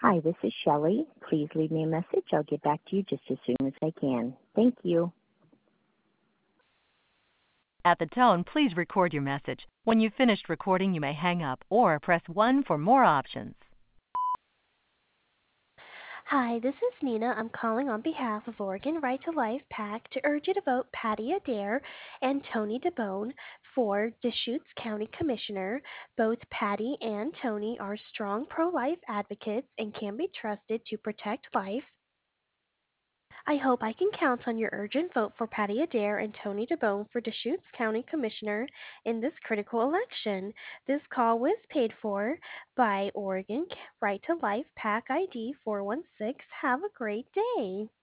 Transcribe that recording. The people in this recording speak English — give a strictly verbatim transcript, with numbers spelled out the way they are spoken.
Hi, this is Shelley. Please leave me a message. I'll get back to you just as soon as I can. Thank you. At the tone, please record your message. When you've finished recording, you may hang up or press one for more options. Hi, this is Nina. I'm calling on behalf of Oregon Right to Life PAC to urge you to vote Patty Adair and Tony DeBone for Deschutes County Commissioner. Both Patty and Tony are strong pro-life advocates and can be trusted to protect life. I hope I can count on your urgent vote for Patty Adair and Tony DeBone for Deschutes County Commissioner in this critical election. This call was paid for by Oregon Right to Life PAC I D four one six. Have a great day.